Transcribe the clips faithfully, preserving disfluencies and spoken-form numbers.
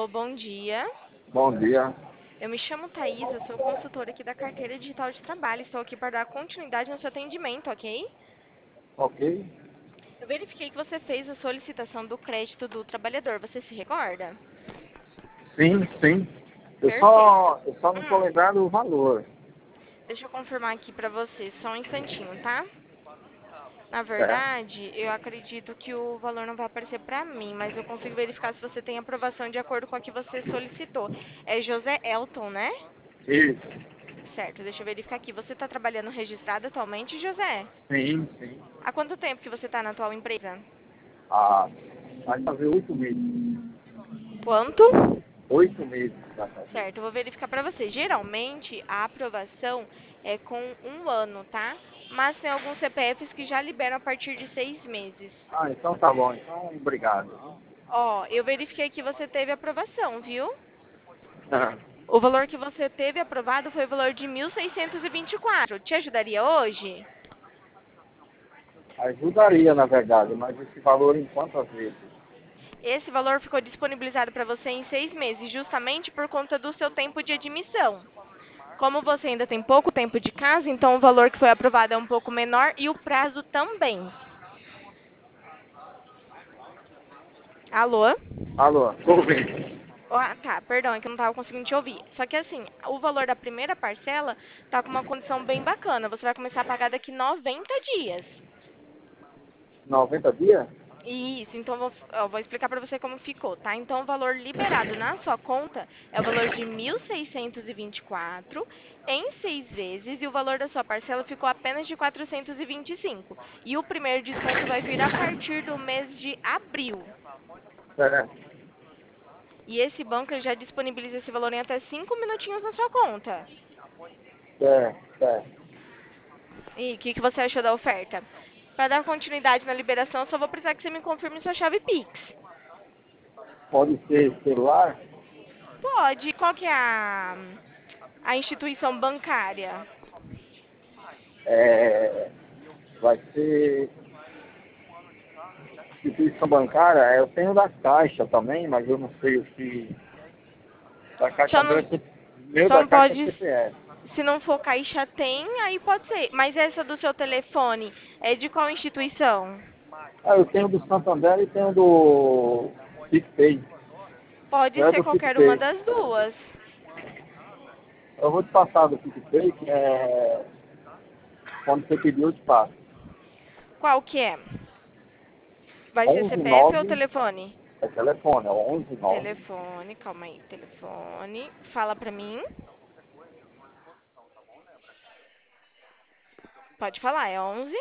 Alô, bom dia. Bom dia. Eu me chamo Thaisa, sou consultora aqui da Carteira Digital de Trabalho. Estou aqui para dar continuidade no seu atendimento, ok? Ok? Eu verifiquei que você fez a solicitação do crédito do trabalhador. Você se recorda? Sim, sim. Eu Perfeito. só, eu só não tô Hum, lembrado o valor. deixa eu confirmar aqui para você, só um instantinho, tá? Na Certo? verdade, eu acredito que o valor não vai aparecer para mim, mas eu consigo verificar se você tem aprovação de acordo com a que você solicitou. É José Elton, né? Isso. Certo, deixa eu verificar aqui. Você está trabalhando registrado atualmente, José? Sim, sim. Há quanto tempo que você está na atual empresa? Ah, vai fazer oito meses. Quanto? Oito meses vai fazer. Certo, eu vou verificar para você. Geralmente, a aprovação é com um ano, tá? Mas tem alguns C P Fs que já liberam a partir de seis meses. Ah, então tá bom. Então, obrigado. Ó, eu verifiquei que você teve aprovação, viu? Ah, O valor que você teve aprovado foi o valor de mil seiscentos e vinte e quatro. Te ajudaria hoje? ajudaria, na verdade, mas esse valor em quantas vezes? Esse valor ficou disponibilizado para você em seis meses, justamente por conta do seu tempo de admissão. Como você ainda tem pouco tempo de casa, então o valor que foi aprovado é um pouco menor e o prazo também. Alô? Alô, tô ouvindo. Ah, tá, perdão, é que eu não estava conseguindo te ouvir. Só que assim, o valor da primeira parcela tá com uma condição bem bacana. Você vai começar a pagar daqui noventa dias. noventa dias? Isso, então eu vou, eu vou explicar para você como ficou, tá? Então, o valor liberado na sua conta é o valor de mil seiscentos e vinte e quatro em seis vezes e o valor da sua parcela ficou apenas de quatrocentos e vinte e cinco. E o primeiro desconto vai vir a partir do mês de abril. Certo, E esse banco ele já disponibiliza esse valor em até cinco minutinhos na sua conta. certo, certo. E o que, que você achou da oferta? Para dar continuidade na liberação, eu só vou precisar que você me confirme sua chave Pix. Pode ser celular? Pode. Qual que é a, a instituição bancária? É, vai ser instituição bancária. Eu tenho da Caixa também, mas eu não sei se da Caixa Só meu, não, é C- meu só da não Caixa é pode, C P F. se não for caixa tem, aí pode ser. Mas essa do seu telefone é de qual instituição? Ah, eu tenho do Santander e tenho do PicPay. Pode Eu é ser do qualquer uma PicPay. das duas. Eu vou te passar do PicPay, que é quando você pediu, eu te passo. Qual que é? Vai ser onze C P F ou nove telefone? é telefone, é onze nove Telefone, calma aí, telefone. Fala pra mim. Pode falar, é onze.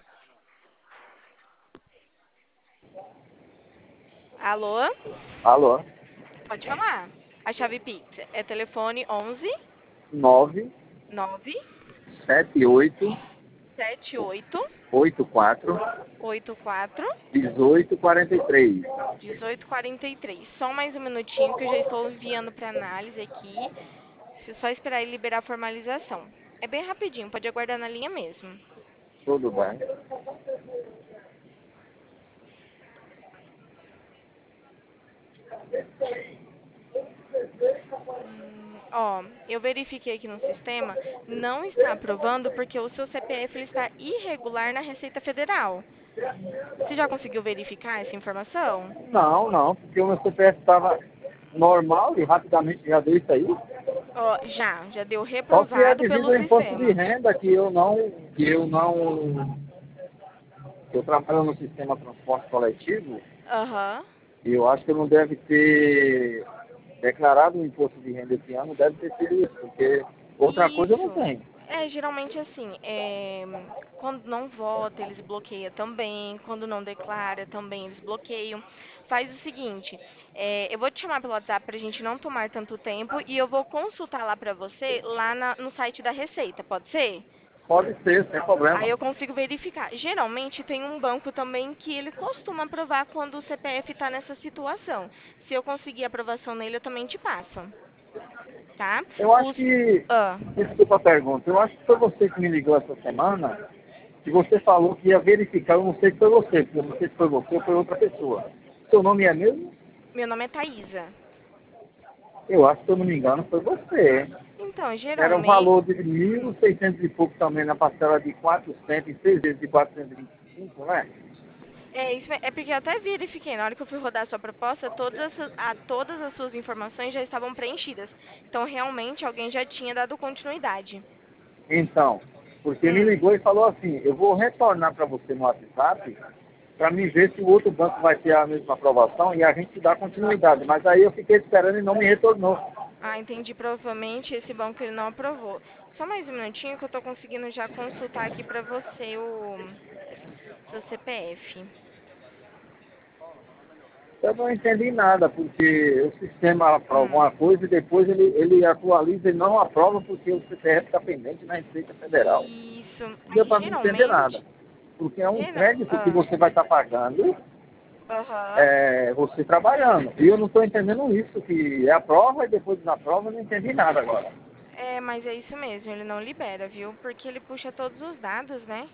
Alô? Alô? Pode falar. A chave Pix é telefone onze nove nove sete oito sete oito oito quatro oito quatro dezoito quarenta e três. dezoito quarenta e três. Só mais um minutinho que eu já estou enviando para análise aqui. Se só esperar ele liberar a formalização. É bem rapidinho, pode aguardar na linha mesmo. Tudo bem. Hum, ó, eu verifiquei aqui no sistema, não está aprovando porque o seu C P F ele está irregular na Receita Federal. Você já conseguiu verificar essa informação? Não, não, porque o meu C P F estava normal e rapidamente já deu isso aí. Ó, já, já deu Só que é reprovado devido pelo ao imposto de sistema. renda que eu não, que eu não, que eu trabalho no sistema transporte coletivo, Aham. e eu acho que eu não deve ter declarado o imposto de renda esse ano, deve ter sido isso, porque outra coisa eu não Isso. tenho. É, geralmente assim, é, quando não vota, eles bloqueiam também, quando não declara, também eles bloqueiam. Faz o seguinte, é, eu vou te chamar pelo WhatsApp pra gente não tomar tanto tempo e eu vou consultar lá pra você, lá na- no site da Receita, pode ser? Pode ser, sem Aí problema. eu consigo verificar. Geralmente tem um banco também que ele costuma aprovar quando o C P F está nessa situação. Se eu conseguir aprovação nele, eu também te passo, tá? Eu acho Os, que, ah, desculpa a pergunta, eu acho que foi você que me ligou essa semana, que você falou que ia verificar, eu não sei se foi você, porque eu não sei se foi você ou foi outra pessoa. Seu nome é mesmo? meu nome é Thaisa. Eu acho que, se eu não me engano, foi você. Então, Era um geralmente... valor de mil e seiscentos e pouco também na parcela de quatrocentos, em seis vezes de quatrocentos e vinte e cinco, né? É, isso é é porque eu até verifiquei, na hora que eu fui rodar a sua proposta, todas as, su- a, todas as suas informações já estavam preenchidas. Então, realmente, alguém já tinha dado continuidade. Então, porque me Hum. ligou e falou assim, eu vou retornar para você no WhatsApp para me ver se o outro banco vai ter a mesma aprovação e a gente dá continuidade. Mas aí eu fiquei esperando e não me retornou. Ah, entendi. Provavelmente esse banco ele não aprovou. Só mais um minutinho que eu tô conseguindo já consultar aqui pra você o seu C P F. Eu não entendi nada, porque o sistema aprova Hum. uma coisa e depois ele, ele atualiza e não aprova porque o C P F está pendente na Receita Federal. Isso. Não deu Aí, para não entender nada. geralmente... Porque é um Geral... crédito que Ah. você vai estar pagando, Aham. é, você trabalhando. E eu não estou entendendo isso, que é a prova e depois da prova eu não entendi nada agora. É, mas é isso mesmo, ele não libera, viu? Porque ele puxa todos os dados, né?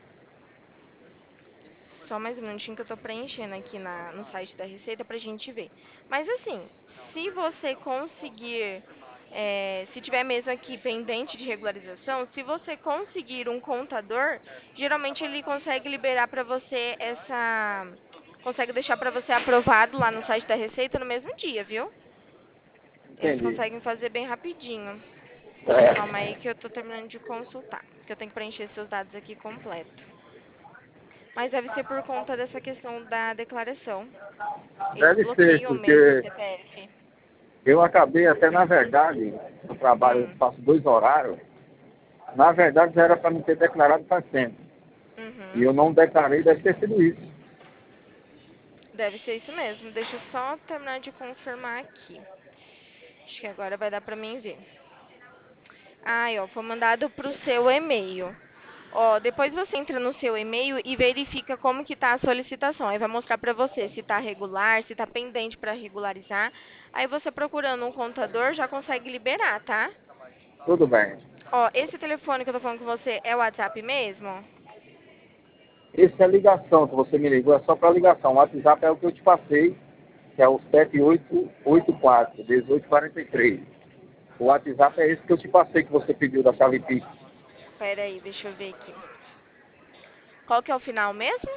Só mais um minutinho que eu tô preenchendo aqui na, no site da Receita pra gente ver. Mas assim, se você conseguir, é, se tiver mesmo aqui pendente de regularização, se você conseguir um contador, geralmente ele consegue liberar pra você essa, consegue deixar pra você aprovado lá no site da Receita no mesmo dia, viu? Eles Entendi. conseguem fazer bem rapidinho. É, Calma aí que eu tô terminando de consultar, que eu tenho que preencher seus dados aqui completo. Mas deve ser por conta dessa questão da declaração. Eles deve ser, bloqueiam mesmo o porque C P F. eu acabei até, na verdade, no trabalho, eu Hum, faço dois horários, na verdade já era para me ter declarado faz tempo. E uhum. eu não declarei, deve ter sido isso. Deve ser isso mesmo. Deixa eu só terminar de confirmar aqui. Acho que agora vai dar pra mim ver. Ai, ó, foi mandado pro seu e-mail. Ó, depois você entra no seu e-mail e verifica como que tá a solicitação. Aí vai mostrar pra você se tá regular, se tá pendente pra regularizar. Aí você procurando um contador já consegue liberar, tá? Tudo bem. Ó, esse telefone que eu tô falando com você é o WhatsApp mesmo? Essa é a ligação que você me ligou, é só para ligação. O WhatsApp é o que eu te passei, que é o sete oito oito quatro, um oito quatro três. O WhatsApp é esse que eu te passei, que você pediu da chave Pix. Pera aí, deixa eu ver aqui. Qual que é o final mesmo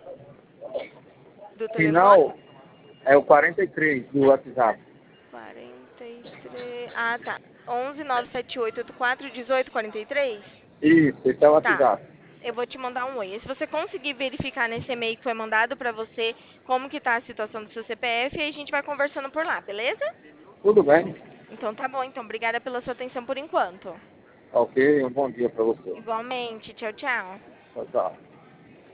do telefone? Final é o quarenta e três do WhatsApp. quarenta e três. Ah, tá. onze nove sete oito oito quatro um oito quatro três? Isso, esse é o Tá. WhatsApp. Eu vou te mandar um oi. Se você conseguir verificar nesse e-mail que foi mandado pra você como que tá a situação do seu C P F, aí a gente vai conversando por lá, beleza? Tudo bem? Então tá bom. Então, obrigada pela sua atenção por enquanto. Ok, um bom dia para você. Igualmente. Tchau, tchau. Tchau, tchau.